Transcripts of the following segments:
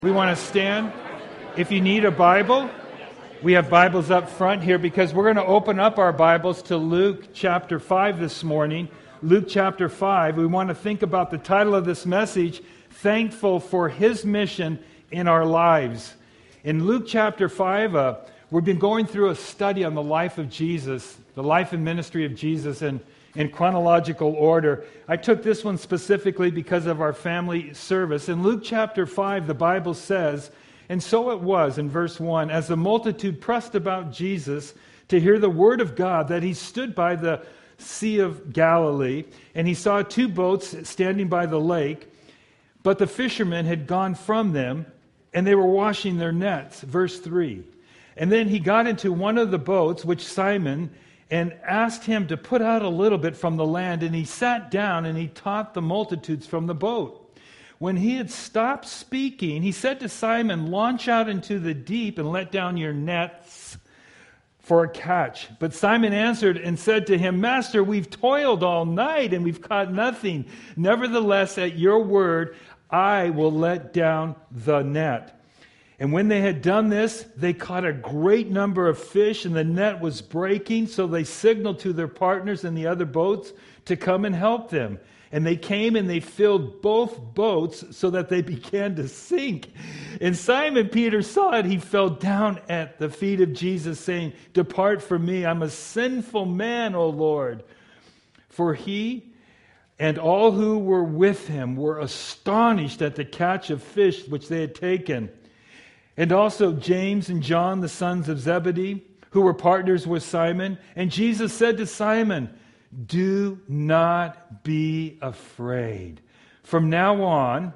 We want to stand. If you need a Bible, we have Bibles up front here because we're going to open up our Bibles to Luke chapter 5 this morning. Luke chapter 5. We want to think about the title of this message, Thankful for His Mission in Our Lives. In Luke chapter 5, we've been going through a study on the life of Jesus, the life and ministry of Jesus in chronological order. I took this one specifically because of our family service. In Luke chapter 5, the Bible says, "And so it was," in verse 1, "as the multitude pressed about Jesus to hear the word of God, that he stood by the Sea of Galilee, and he saw two boats standing by the lake, but the fishermen had gone from them, and they were washing their nets." Verse 3. "And then he got into one of the boats, which Simon, and asked him to put out a little bit from the land, and he sat down and he taught the multitudes from the boat. When he had stopped speaking, he said to Simon, 'Launch out into the deep and let down your nets for a catch.' But Simon answered and said to him, 'Master, we've toiled all night and we've caught nothing. Nevertheless, at your word, I will let down the net.' And when they had done this, they caught a great number of fish, and the net was breaking. So they signaled to their partners in the other boats to come and help them. And they came and they filled both boats so that they began to sink. And Simon Peter saw it. He fell down at the feet of Jesus, saying, 'Depart from me. I'm a sinful man, O Lord.' For he and all who were with him were astonished at the catch of fish which they had taken. And also James and John, the sons of Zebedee, who were partners with Simon. And Jesus said to Simon, 'Do not be afraid. From now on,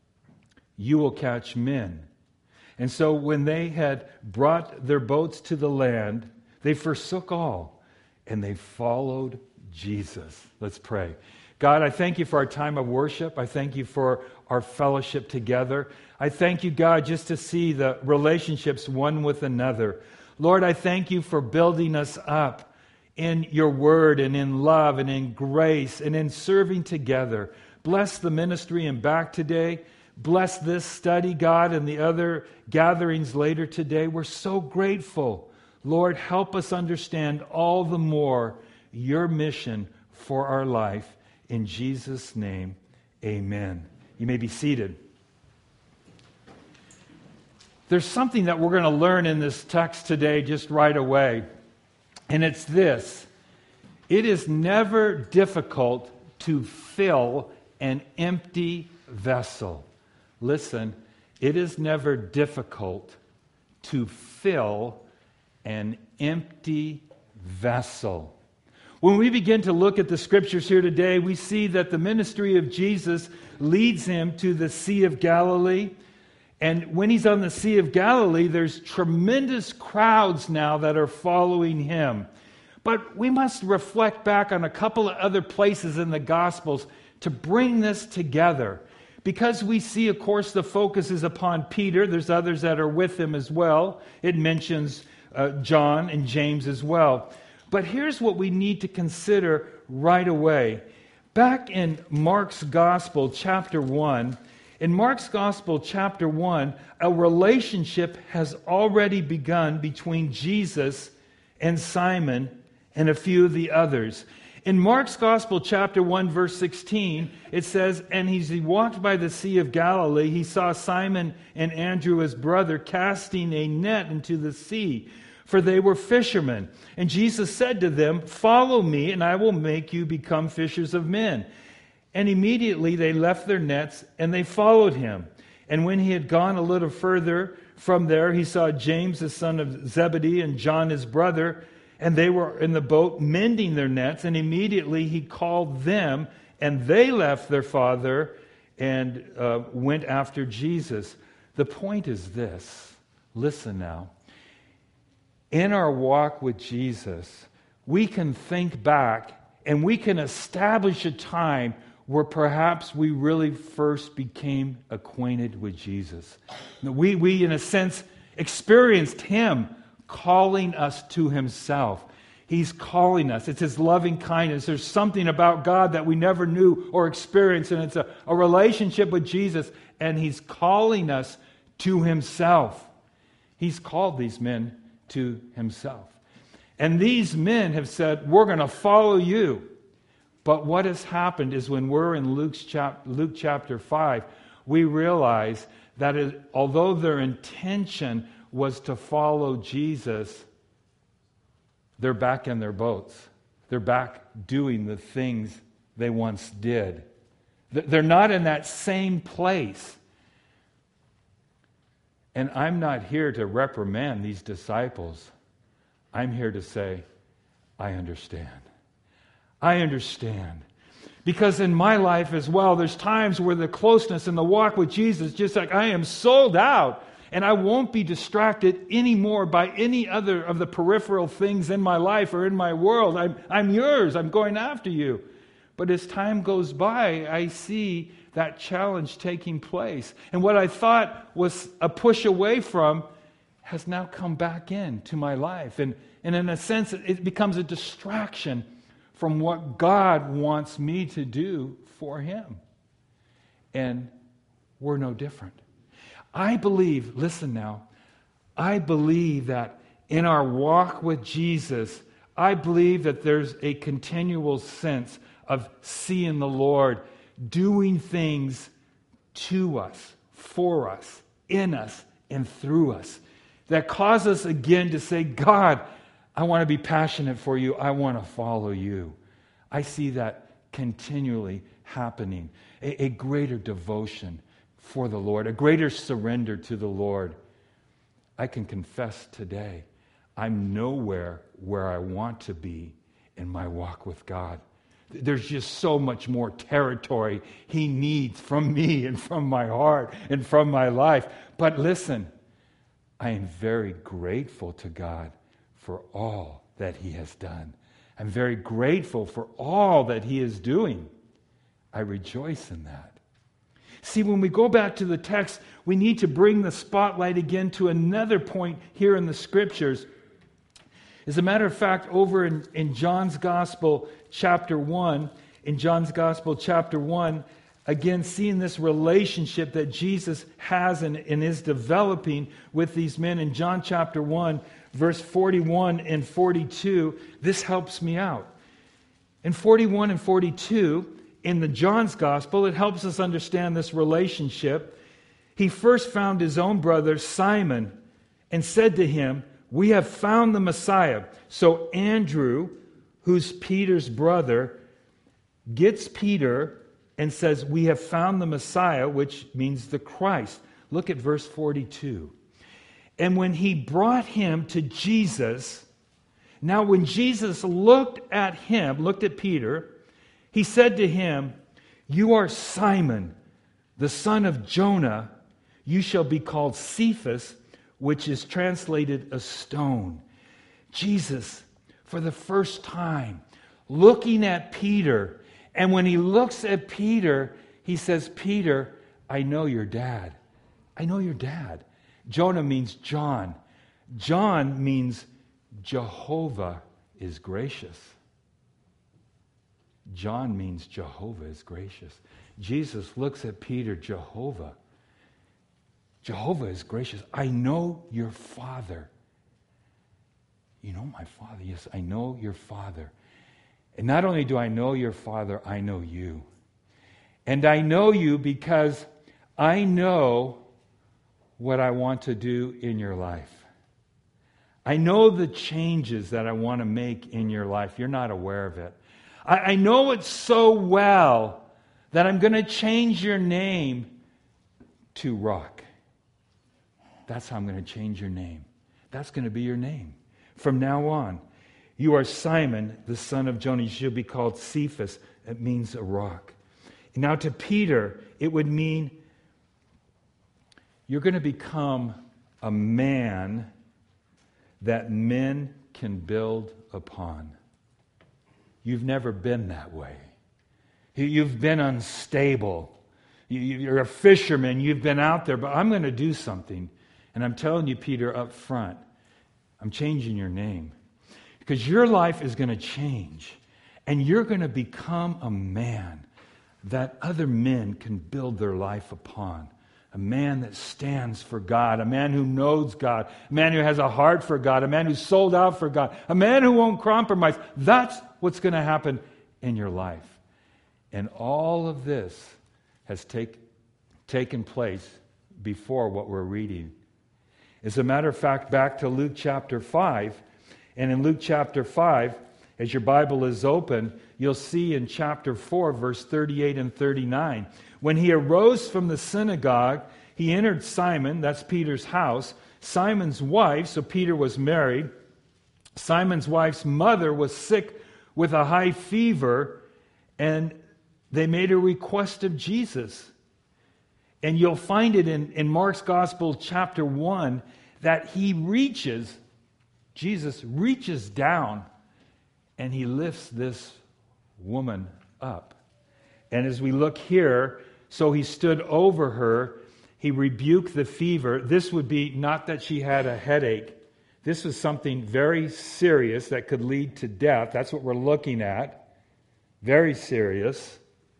you will catch men.' And so when they had brought their boats to the land, they forsook all, and they followed Jesus." Let's pray. God, I thank you for our time of worship. I thank you for our fellowship together. I thank you, God, just to see the relationships one with another. Lord, I thank you for building us up in your word and in love and in grace and in serving together. Bless the ministry and back today. Bless this study, God, and the other gatherings later today. We're so grateful. Lord, help us understand all the more your mission for our life. In Jesus' name, amen. You may be seated. There's something that we're going to learn in this text today just right away, and it's this. It is never difficult to fill an empty vessel. Listen, it is never difficult to fill an empty vessel. When we begin to look at the scriptures here today, we see that the ministry of Jesus leads him to the Sea of Galilee. And when he's on the Sea of Galilee, there's tremendous crowds now that are following him. But we must reflect back on a couple of other places in the Gospels to bring this together. Because we see, of course, the focus is upon Peter. There's others that are with him as well. It mentions John and James as well. But here's what we need to consider right away. Back in Mark's Gospel, chapter 1, in Mark's Gospel, chapter 1, a relationship has already begun between Jesus and Simon and a few of the others. In Mark's Gospel, chapter 1, verse 16, it says, "And as he walked by the Sea of Galilee, he saw Simon and Andrew, his brother, casting a net into the sea, for they were fishermen. And Jesus said to them, 'Follow me, and I will make you become fishers of men.' And immediately they left their nets, and they followed him. And when he had gone a little further from there, he saw James, the son of Zebedee, and John, his brother, and they were in the boat mending their nets. And immediately he called them, and they left their father and went after Jesus." The point is this. Listen now. In our walk with Jesus, we can think back and we can establish a time where perhaps we really first became acquainted with Jesus. We in a sense, experienced him calling us to himself. He's calling us. It's his loving kindness. There's something about God that we never knew or experienced, and it's a relationship with Jesus, and he's calling us to himself. He's called these men to himself. And these men have said, we're going to follow you. But what has happened is when we're in Luke chapter 5, we realize that although their intention was to follow Jesus, they're back in their boats. They're back doing the things they once did. They're not in that same place. And I'm not here to reprimand these disciples. I'm here to say, I understand. I understand. Because in my life as well, there's times where the closeness and the walk with Jesus, just like I am sold out, and I won't be distracted anymore by any other of the peripheral things in my life or in my world. I'm yours. I'm going after you. But as time goes by, I see that challenge taking place. And what I thought was a push away from has now come back into my life. And in a sense, it becomes a distraction from what God wants me to do for Him. And we're no different. I believe, listen now, I believe that in our walk with Jesus, I believe that there's a continual sense of seeing the Lord doing things to us, for us, in us, and through us that cause us again to say, God, I want to be passionate for you. I want to follow you. I see that continually happening. A greater devotion for the Lord, a greater surrender to the Lord. I can confess today, I'm nowhere where I want to be in my walk with God. There's just so much more territory He needs from me and from my heart and from my life. But listen, I am very grateful to God for all that He has done. I'm very grateful for all that He is doing. I rejoice in that. See, when we go back to the text, we need to bring the spotlight again to another point here in the Scriptures. As a matter of fact, over in John's Gospel, chapter 1, again, seeing this relationship that Jesus has and is developing with these men in John chapter 1, verse 41 and 42, this helps me out. In 41 and 42, in the John's Gospel, it helps us understand this relationship. He first found his own brother, Simon, and said to him, we have found the Messiah. So Andrew, who's Peter's brother, gets Peter and says, we have found the Messiah, which means the Christ. Look at verse 42. And when he brought him to Jesus, now when Jesus looked at Peter, he said to him, you are Simon, the son of Jonah. You shall be called Cephas, which is translated a stone. Jesus, for the first time, looking at Peter, and when he looks at Peter, he says, Peter, I know your dad. I know your dad. Jonah means John. John means Jehovah is gracious. John means Jehovah is gracious. Jesus looks at Peter, Jehovah. Jehovah is gracious. I know your Father. You know my Father? Yes, I know your Father. And not only do I know your Father, I know you. And I know you because I know what I want to do in your life. I know the changes that I want to make in your life. You're not aware of it. I know it so well that I'm going to change your name to Rock. That's how I'm going to change your name. That's going to be your name. From now on, you are Simon, the son of Jonah. You shall be called Cephas. It means a rock. Now to Peter, it would mean you're going to become a man that men can build upon. You've never been that way. You've been unstable. You're a fisherman. You've been out there, but I'm going to do something. And I'm telling you, Peter, up front, I'm changing your name. Because your life is going to change. And you're going to become a man that other men can build their life upon. A man that stands for God, a man who knows God, a man who has a heart for God, a man who's sold out for God, a man who won't compromise. That's what's going to happen in your life. And all of this has taken place before what we're reading. As a matter of fact, back to Luke chapter 5, and in Luke chapter 5, as your Bible is open, you'll see in chapter 4, verse 38 and 39, when he arose from the synagogue, he entered Simon, that's Peter's house, Simon's wife, so Peter was married, Simon's wife's mother was sick with a high fever, and they made a request of Jesus. And you'll find it in Mark's Gospel, chapter 1, that Jesus reaches down and he lifts this woman up. And as we look here, so he stood over her, he rebuked the fever. This would be not that she had a headache. This was something very serious that could lead to death. That's what we're looking at. Very serious.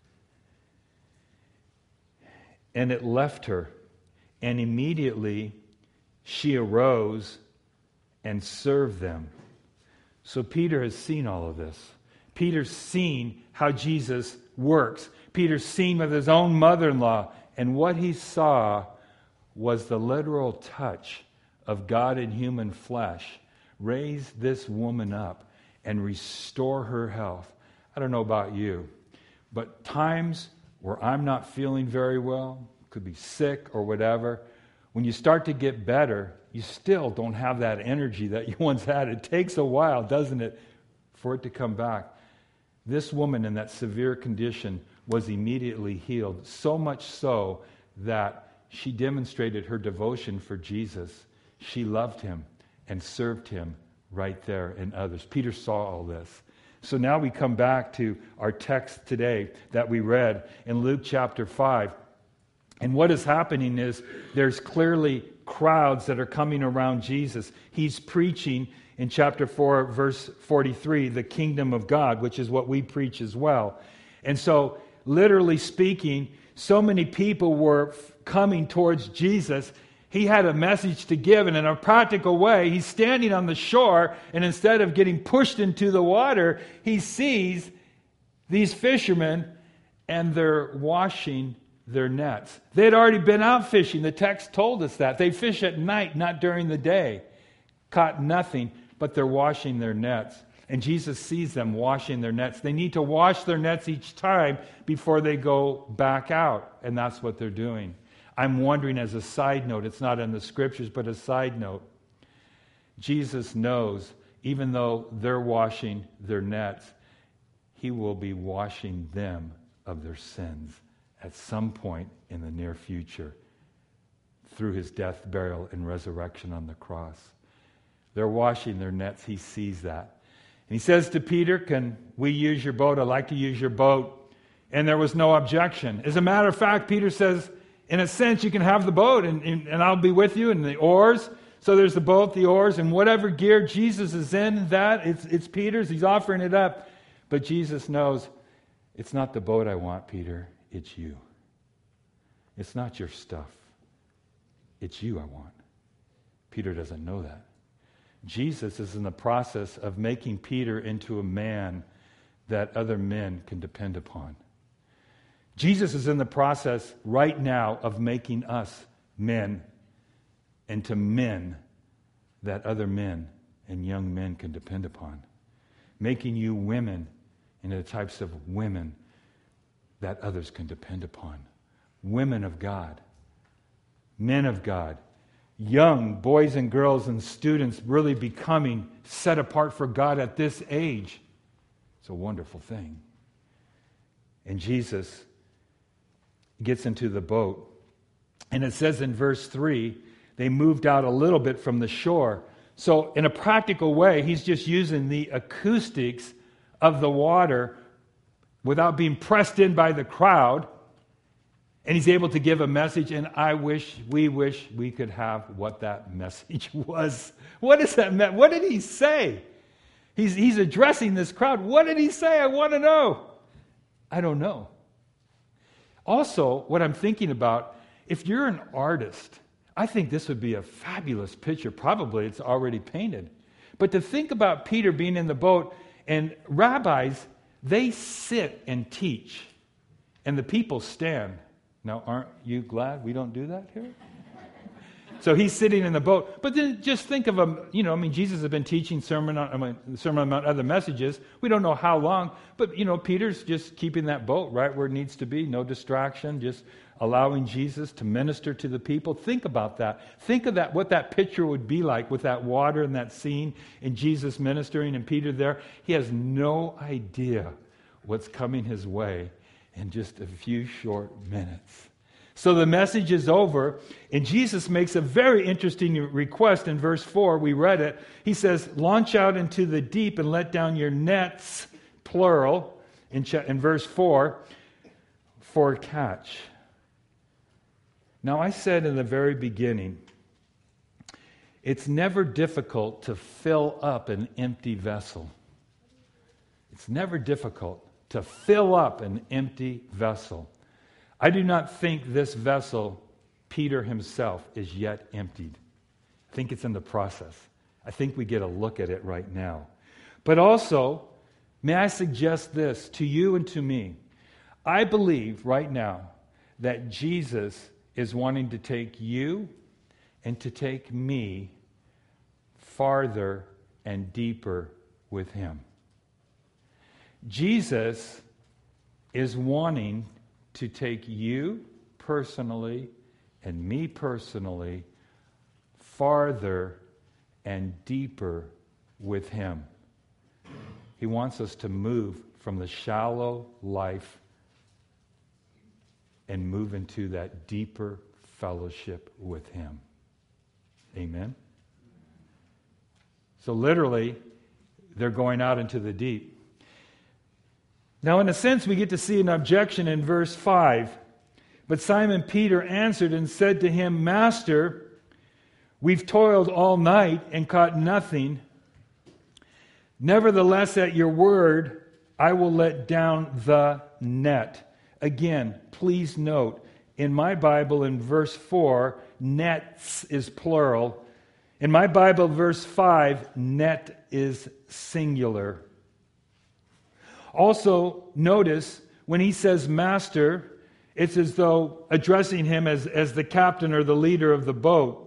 And it left her. And immediately she arose and served them. So Peter has seen all of this. Peter's seen how Jesus works. Peter's seen with his own mother-in-law. And what he saw was the literal touch of God in human flesh raise this woman up and restore her health. I don't know about you, but times where I'm not feeling very well, could be sick or whatever, when you start to get better, you still don't have that energy that you once had. It takes a while, doesn't it, for it to come back. This woman in that severe condition was immediately healed, so much so that she demonstrated her devotion for Jesus. She loved him and served him right there and others. Peter saw all this. So now we come back to our text today that we read in Luke chapter 5. And what is happening is there's clearly crowds that are coming around Jesus. He's preaching in chapter 4, verse 43, the kingdom of God, which is what we preach as well. And so, literally speaking, so many people were coming towards Jesus. He had a message to give, and in a practical way, he's standing on the shore, and instead of getting pushed into the water, he sees these fishermen, and they're washing their nets. They had already been out fishing. The text told us that. They fish at night, not during the day. Caught nothing, but they're washing their nets. And Jesus sees them washing their nets. They need to wash their nets each time before they go back out. And that's what they're doing. I'm wondering, as a side note, it's not in the scriptures, but a side note, Jesus knows, even though they're washing their nets, he will be washing them of their sins at some point in the near future through his death, burial, and resurrection on the cross. They're washing their nets. He sees that. And he says to Peter, can we use your boat? I'd like to use your boat. And there was no objection. As a matter of fact, Peter says, in a sense, you can have the boat and I'll be with you, and the oars. So there's the boat, the oars, and whatever gear Jesus is in, that, it's Peter's. He's offering it up. But Jesus knows, it's not the boat I want, Peter. It's you. It's not your stuff. It's you I want. Peter doesn't know that. Jesus is in the process of making Peter into a man that other men can depend upon. Jesus is in the process right now of making us men into men that other men and young men can depend upon. Making you women into the types of women that others can depend upon. Women of God. Men of God. Young boys and girls and students really becoming set apart for God at this age. It's a wonderful thing. And Jesus gets into the boat. And it says in verse 3, they moved out a little bit from the shore. So in a practical way, he's just using the acoustics of the water without being pressed in by the crowd. And he's able to give a message, and we wish we could have what that message was. What is that? What did he say? He's addressing this crowd. What did he say? I want to know. I don't know. Also, what I'm thinking about if you're an artist, I think this would be a fabulous picture. Probably it's already painted. But to think about Peter being in the boat, and rabbis, they sit and teach, and the people stand. Now, aren't you glad we don't do that here? So he's sitting in the boat. But then just think of him, Jesus has been teaching Sermon on the Mount, other messages. We don't know how long, but, Peter's just keeping that boat right where it needs to be, no distraction, just allowing Jesus to minister to the people. Think about that. Think of that, what that picture would be like with that water and that scene and Jesus ministering and Peter there. He has no idea what's coming his way in just a few short minutes. So the message is over, and Jesus makes a very interesting request in verse 4. We read it. He says, launch out into the deep and let down your nets, plural, in verse 4, for a catch. Now, I said in the very beginning, it's never difficult to fill up an empty vessel. It's never difficult to fill up an empty vessel. I do not think this vessel, Peter himself, is yet emptied. I think it's in the process. I think we get a look at it right now. But also, may I suggest this to you and to me? I believe right now that Jesus is wanting to take you and to take me farther and deeper with him. Jesus is wanting to take you personally and me personally farther and deeper with him. He wants us to move from the shallow life and move into that deeper fellowship with him. Amen? So literally, they're going out into the deep. Now, in a sense, we get to see an objection in verse 5. But Simon Peter answered and said to him, Master, we've toiled all night and caught nothing. Nevertheless, at your word, I will let down the net. Again, please note, in my Bible, in verse 4, nets is plural. In my Bible, verse 5, net is singular. Also, notice, when he says master, it's as though addressing him as the captain or the leader of the boat.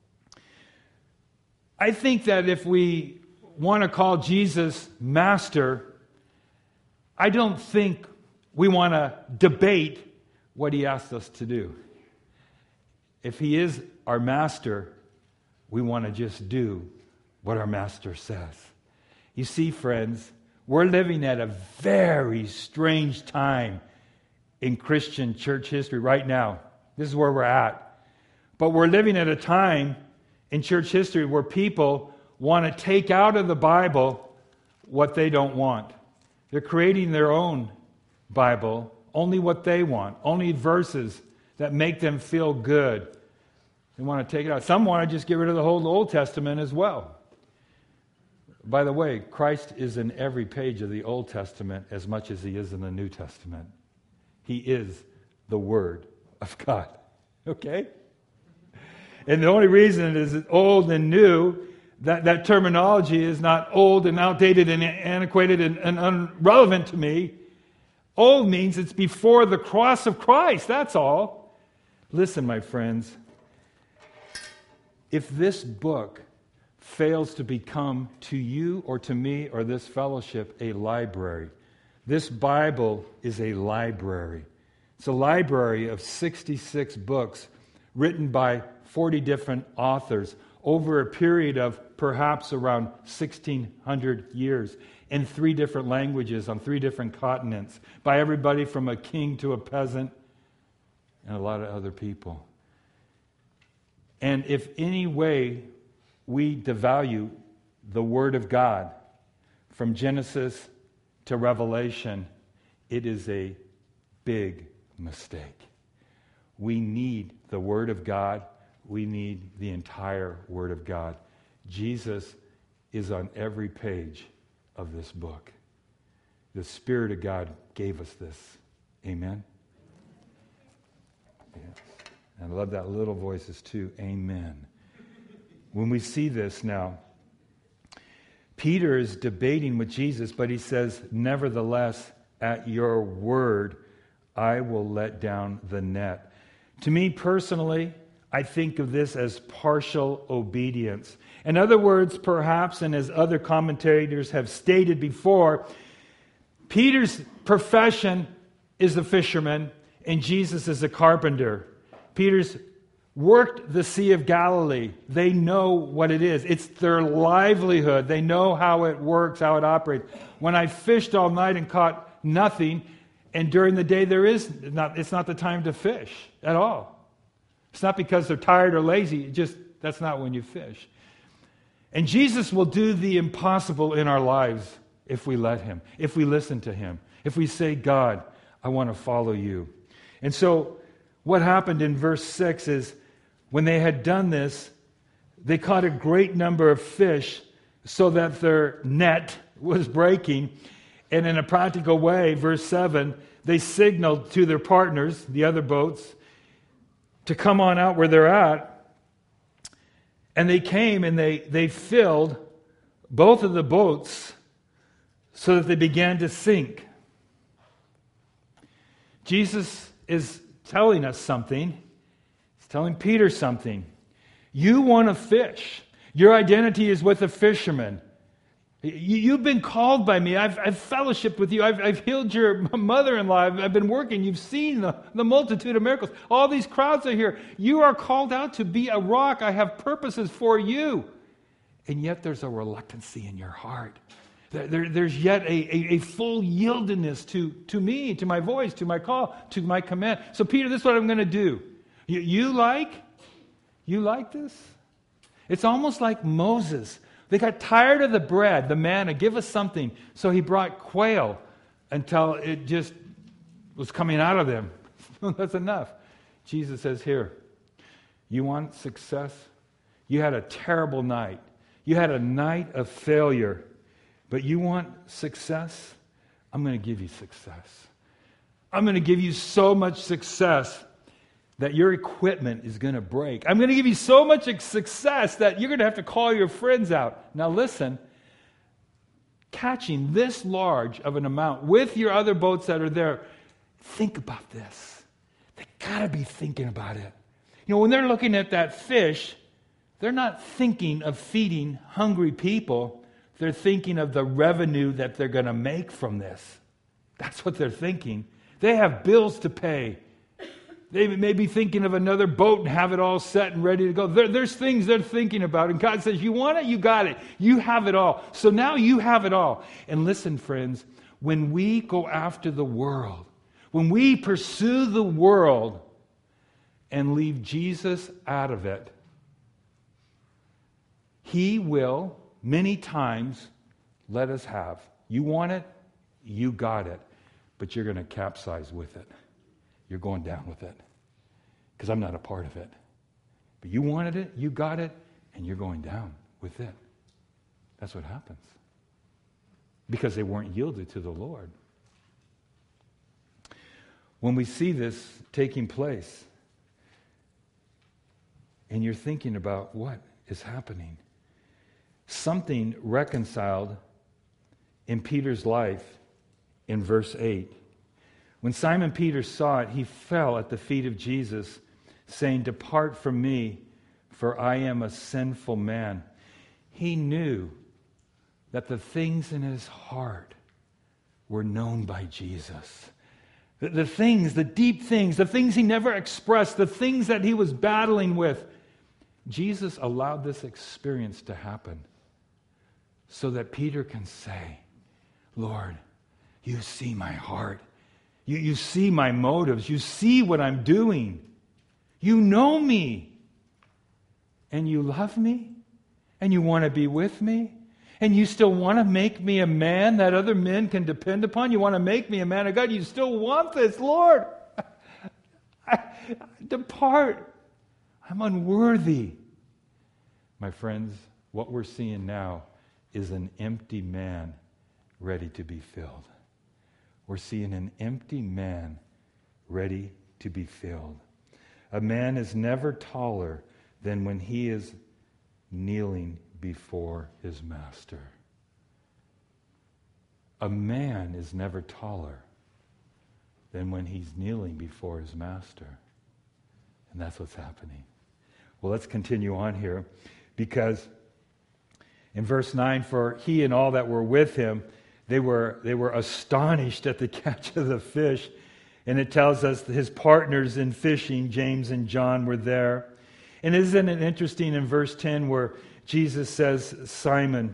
I think that if we want to call Jesus master, I don't think we want to debate what he asks us to do. If he is our master, we want to just do what our master says. You see, friends, we're living at a very strange time in Christian church history right now. This is where we're at. But we're living at a time in church history where people want to take out of the Bible what they don't want. They're creating their own Bible, only what they want, only verses that make them feel good. They want to take it out. Some want to just get rid of the whole Old Testament as well. By the way, Christ is in every page of the Old Testament as much as he is in the New Testament. He is the Word of God. Okay? And the only reason it is old and new, that terminology is not old and outdated and antiquated and irrelevant to me. Old means it's before the cross of Christ, that's all. Listen, my friends, if this book fails to become to you or to me or this fellowship a library. This Bible is a library. It's a library of 66 books written by 40 different authors over a period of perhaps around 1,600 years in 3 different languages on 3 different continents by everybody from a king to a peasant and a lot of other people. And if any way we devalue the Word of God from Genesis to Revelation, it is a big mistake. We need the Word of God. We need the entire Word of God. Jesus is on every page of this book. The Spirit of God gave us this. Amen? Yes. And I love that little voices too. Amen. When we see this now, Peter is debating with Jesus, but he says, nevertheless, at your word, I will let down the net. To me personally, I think of this as partial obedience. In other words, perhaps, and as other commentators have stated before, Peter's profession is a fisherman and Jesus is a carpenter. Peter's worked the Sea of Galilee. They know what it is. It's their livelihood. They know how it works, how it operates. When I fished all night and caught nothing, and during the day it's not the time to fish at all. It's not because they're tired or lazy. That's not when you fish. And Jesus will do the impossible in our lives if we let him, if we listen to him, if we say, God, I want to follow you. And so what happened in verse 6 is when they had done this, they caught a great number of fish so that their net was breaking. And in a practical way, verse 7, they signaled to their partners, the other boats, to come on out where they're at. And they came and they filled both of the boats so that they began to sink. Jesus is telling us something. He's telling Peter something. You want to fish. Your identity is with a fisherman. You've been called by me. I've fellowshiped with you. I've healed your mother-in-law. I've been working. You've seen the multitude of miracles. All these crowds are here. You are called out to be a rock. I have purposes for you. And yet there's a reluctancy in your heart. There's yet a full yieldedness to me, to my voice, to my call, to my command. So Peter, this is what I'm going to do. You like this? It's almost like Moses. They got tired of the bread, the manna, give us something. So he brought quail until it just was coming out of them. That's enough. Jesus says, here, you want success? You had a terrible night. You had a night of failure. But you want success? I'm going to give you success. I'm going to give you so much success that your equipment is going to break. I'm going to give you so much success that you're going to have to call your friends out. Now listen, catching this large of an amount with your other boats that are there, think about this. They got to be thinking about it. You know, when they're looking at that fish, they're not thinking of feeding hungry people. They're thinking of the revenue that they're going to make from this. That's what they're thinking. They have bills to pay. They may be thinking of another boat and have it all set and ready to go. There's things they're thinking about. And God says, you want it? You got it. You have it all. So now you have it all. And listen, friends, when we go after the world, when we pursue the world and leave Jesus out of it, he will many times let us have. You want it? You got it. But you're going to capsize with it. You're going down with it. Because I'm not a part of it. But you wanted it, you got it, and you're going down with it. That's what happens. Because they weren't yielded to the Lord. When we see this taking place, and you're thinking about what is happening, something reconciled in Peter's life in verse 8. When Simon Peter saw it, he fell at the feet of Jesus, saying, "Depart from me, for I am a sinful man." He knew that the things in his heart were known by Jesus. The things, the deep things, the things he never expressed, the things that he was battling with. Jesus allowed this experience to happen so that Peter can say, "Lord, you see my heart. You see my motives. You see what I'm doing. You know me. And you love me. And you want to be with me. And you still want to make me a man that other men can depend upon. You want to make me a man of God. You still want this, Lord. Depart. I'm unworthy." My friends, what we're seeing now is an empty man ready to be filled. We're seeing an empty man ready to be filled. A man is never taller than when he is kneeling before his master. A man is never taller than when he's kneeling before his master. And that's what's happening. Well, let's continue on here, because in verse 9, for he and all that were with him, they were astonished at the catch of the fish. And it tells us that his partners in fishing, James and John, were there. And isn't it interesting in verse 10 where Jesus says, Simon,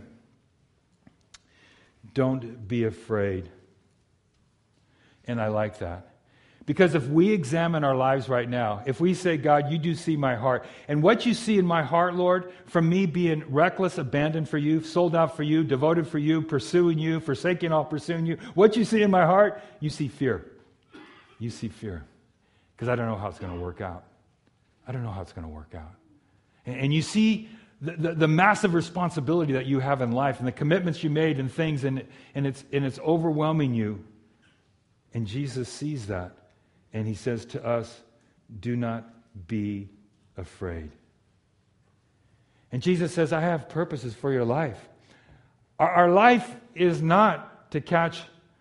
don't be afraid. And I like that. Because if we examine our lives right now, if we say, God, you do see my heart, and what you see in my heart, Lord, from me being reckless, abandoned for you, sold out for you, devoted for you, pursuing you, forsaking all pursuing you, what you see in my heart, you see fear. You see fear. Because I don't know how it's going to work out. I don't know how it's going to work out. And you see the massive responsibility that you have in life and the commitments you made and things, and it's overwhelming you. And Jesus sees that. And he says to us, do not be afraid. And Jesus says, I have purposes for your life. Our life is not to catch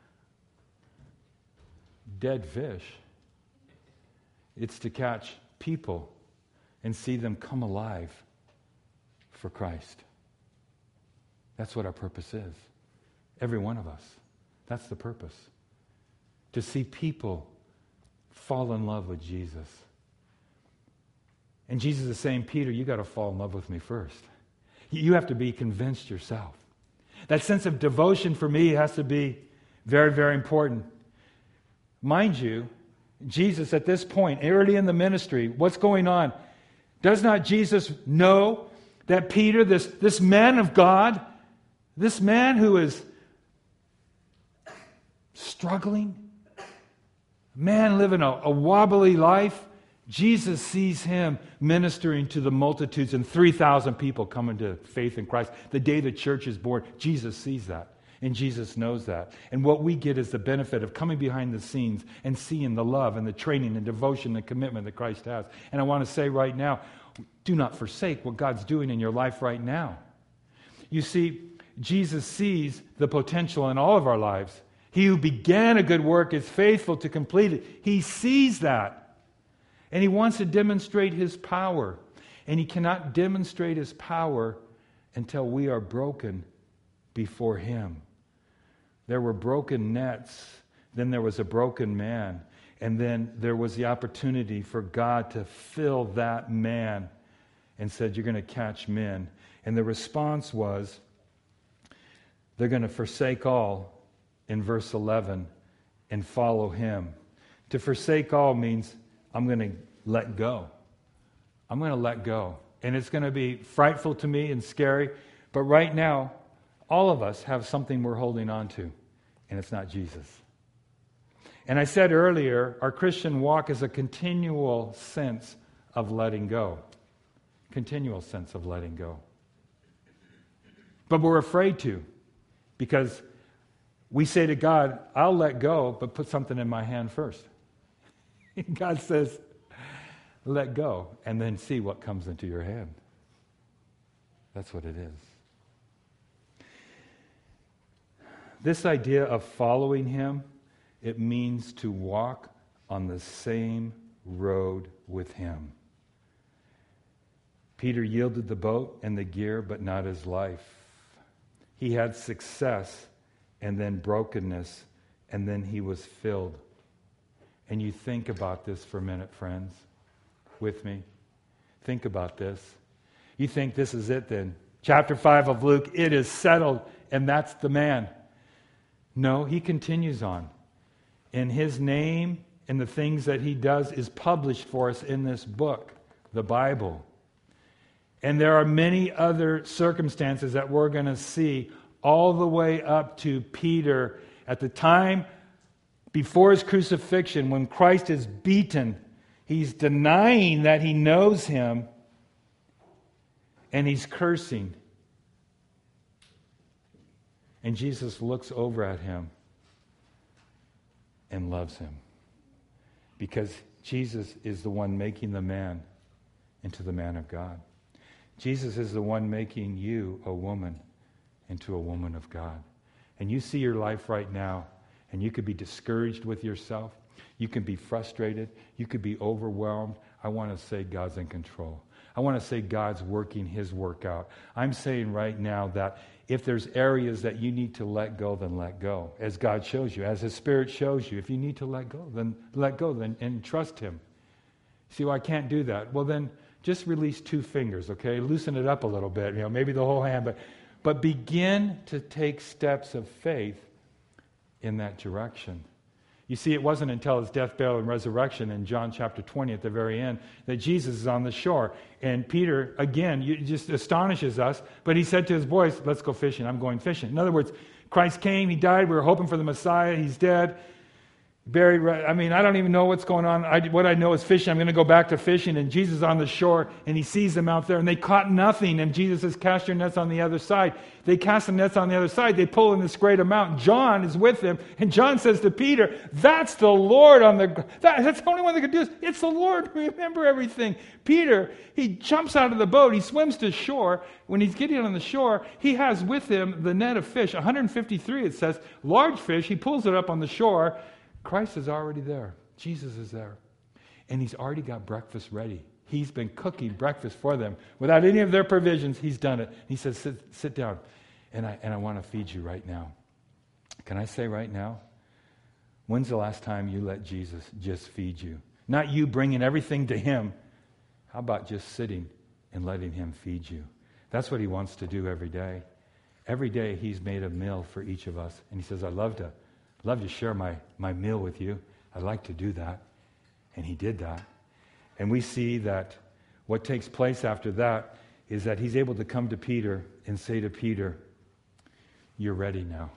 dead fish. It's to catch people and see them come alive for Christ. That's what our purpose is. Every one of us. That's the purpose. To see people fall in love with Jesus. And Jesus is saying, Peter, you got to fall in love with me first. You have to be convinced yourself. That sense of devotion for me has to be very, very important. Mind you, Jesus at this point, early in the ministry, what's going on? Does not Jesus know that Peter, this man of God, this man who is struggling, man living a wobbly life, Jesus sees him ministering to the multitudes and 3,000 people coming to faith in Christ. The day the church is born, Jesus sees that. And Jesus knows that. And what we get is the benefit of coming behind the scenes and seeing the love and the training and devotion and commitment that Christ has. And I want to say right now, do not forsake what God's doing in your life right now. You see, Jesus sees the potential in all of our lives. He who began a good work is faithful to complete it. He sees that. And he wants to demonstrate his power. And he cannot demonstrate his power until we are broken before him. There were broken nets. Then there was a broken man. And then there was the opportunity for God to fill that man and said, you're going to catch men. And the response was, they're going to forsake all in verse 11 and follow him. To forsake all means I'm going to let go. I'm going to let go. And it's going to be frightful to me and scary. But right now, all of us have something we're holding on to. And it's not Jesus. And I said earlier, our Christian walk is a continual sense of letting go. Continual sense of letting go. But we're afraid to. Because we say to God, I'll let go, but put something in my hand first. God says, let go, and then see what comes into your hand. That's what it is. This idea of following him, it means to walk on the same road with him. Peter yielded the boat and the gear, but not his life. He had success and then brokenness, and then he was filled. And you think about this for a minute, friends, with me. Think about this. You think this is it then. Chapter 5 of Luke, it is settled, and that's the man. No, he continues on. And his name and the things that he does is published for us in this book, the Bible. And there are many other circumstances that we're going to see all the way up to Peter at the time before his crucifixion, when Christ is beaten. He's denying that he knows him, and he's cursing. And Jesus looks over at him and loves him. Because Jesus is the one making the man into the man of God. Jesus is the one making you a woman into a woman of God. And you see your life right now, and you could be discouraged with yourself. You can be frustrated. You could be overwhelmed. I want to say God's in control. I want to say God's working his work out. I'm saying right now that if there's areas that you need to let go, then let go. As God shows you, as his Spirit shows you. If you need to let go, then and trust him. See, well, I can't do that. Well, then just release 2 fingers, okay? Loosen it up a little bit, maybe the whole hand, but begin to take steps of faith in that direction. You see, it wasn't until his death, burial, and resurrection in John chapter 20 at the very end that Jesus is on the shore. And Peter, again, just astonishes us, but he said to his boys, let's go fishing. I'm going fishing. In other words, Christ came, he died, we were hoping for the Messiah, he's dead. Buried, I don't even know what's going on. What I know is fishing. I'm going to go back to fishing. And Jesus is on the shore, and he sees them out there, and they caught nothing. And Jesus says, cast your nets on the other side. They cast the nets on the other side. They pull in this great amount. John is with them, and John says to Peter, that's the Lord on the... That's the only one that could do this. It's the Lord. Remember everything. Peter, he jumps out of the boat. He swims to shore. When he's getting on the shore, he has with him the net of fish, 153, it says, large fish. He pulls it up on the shore. Christ is already there. Jesus is there. And he's already got breakfast ready. He's been cooking breakfast for them. Without any of their provisions, he's done it. He says, sit down, and I want to feed you right now. Can I say right now? When's the last time you let Jesus just feed you? Not you bringing everything to him. How about just sitting and letting him feed you? That's what he wants to do every day. Every day he's made a meal for each of us. And he says, I'd love to share my meal with you. I'd like to do that. And he did that. And we see that what takes place after that is that he's able to come to Peter and say to Peter, you're ready now.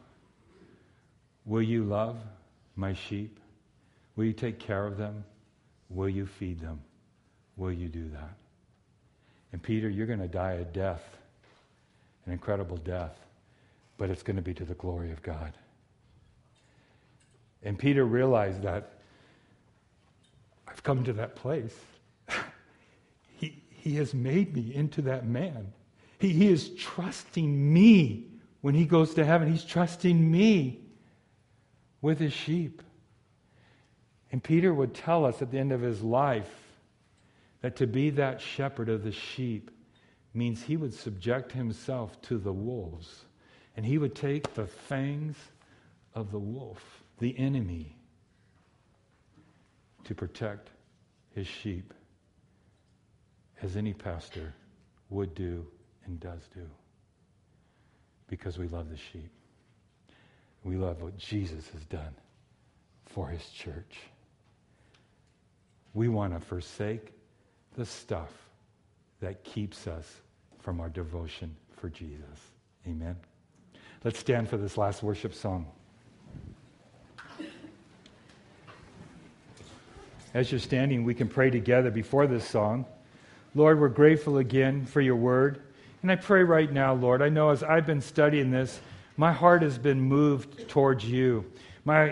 Will you love my sheep? Will you take care of them? Will you feed them? Will you do that? And Peter, you're going to die a death, an incredible death, but it's going to be to the glory of God. And Peter realized that I've come to that place. He has made me into that man. He is trusting me when he goes to heaven. He's trusting me with his sheep. And Peter would tell us at the end of his life that to be that shepherd of the sheep means he would subject himself to the wolves. And he would take the fangs of the wolf, the enemy, to protect his sheep, as any pastor would do and does do, because we love the sheep. We love what Jesus has done for his church. We want to forsake the stuff that keeps us from our devotion for Jesus. Amen. Let's stand for this last worship song. As you're standing, we can pray together before this song. Lord, we're grateful again for your word. And I pray right now, Lord, I know as I've been studying this, my heart has been moved towards you. My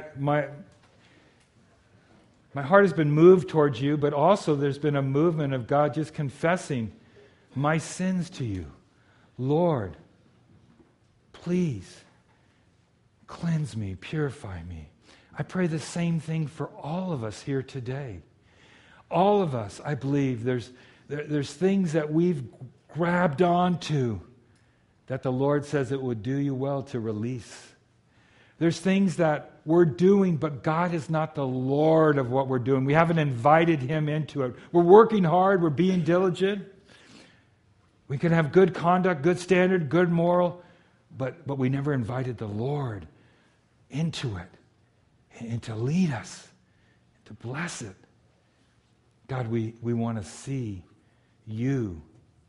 heart has been moved towards you, but also there's been a movement of God just confessing my sins to you. Lord, please cleanse me, purify me. I pray the same thing for all of us here today. All of us, I believe, there's things that we've grabbed onto that the Lord says it would do you well to release. There's things that we're doing, but God is not the Lord of what we're doing. We haven't invited him into it. We're working hard. We're being diligent. We can have good conduct, good standard, good moral, but we never invited the Lord into it and to lead us, to bless it. God, we want to see you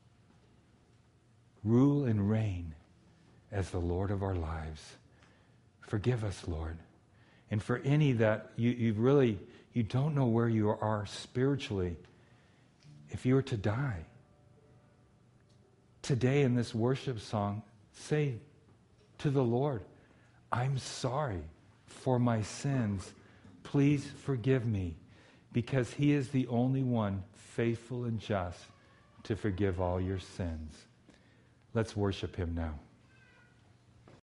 rule and reign as the Lord of our lives. Forgive us, Lord. And for any that you don't know where you are spiritually, if you were to die, today in this worship song, say to the Lord, I'm sorry for my sins. Please forgive me. because he is the only one faithful and just to forgive all your sins. Let's worship him now.